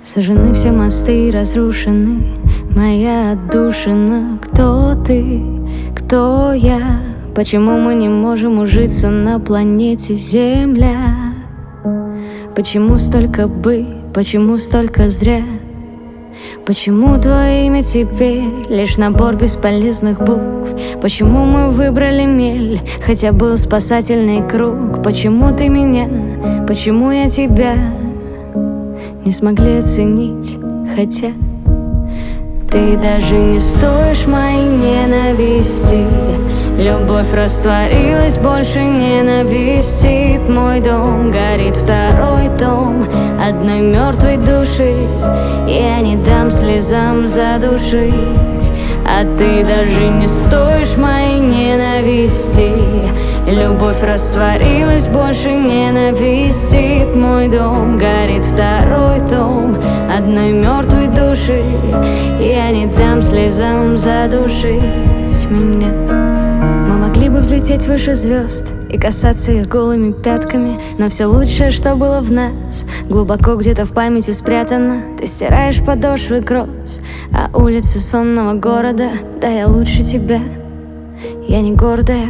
Сожжены все мосты и разрушены моя отдушина. Кто ты, кто я? Почему мы не можем ужиться на планете Земля? Почему столько почему столько зря? Почему твое имя теперь лишь набор бесполезных букв? Почему мы выбрали мель, хотя был спасательный круг? Почему ты меня, почему я тебя не смогли оценить, хотя ты даже не стоишь моей ненависти. Любовь растворилась, больше ненавистит. Мой дом горит, второй том одной мертвой души. Я не дам слезам задушить, а ты даже не стоишь моей ненависти. Любовь растворилась, больше ненавистит. Мой дом горит, второй том одной мертвой души. Я не дам слезам задушить меня. Мы могли бы взлететь выше звезд и касаться их голыми пятками, но все лучшее, что было в нас, глубоко где-то в памяти спрятано. Ты стираешь подошвы гроз, а улицы сонного города, да я лучше тебя, я не гордая.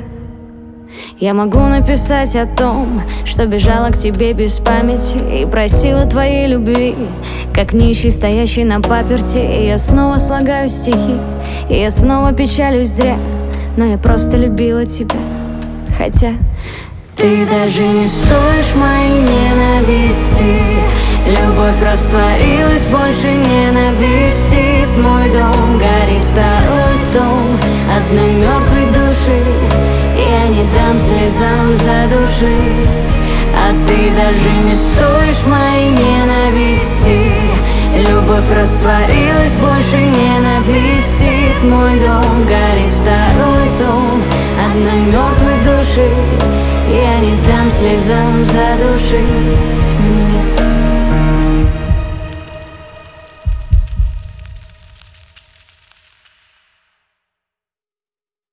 Я могу написать о том, что бежала к тебе без памяти и просила твоей любви, как нищий, стоящий на паперти. И я снова слагаю стихи, и я снова печалюсь зря, но я просто любила тебя, хотя ты даже не стоишь моей ненависти. Любовь растворилась, больше ненавистит. Мой дом горит, второй том одной мертвой души. Я не дам слезам задушить, а ты даже не стоишь моей ненависти. Любовь растворилась, больше ненавистит. Мой дом горит, второй том одной мертвой души. Я не дам слезам задушить меня.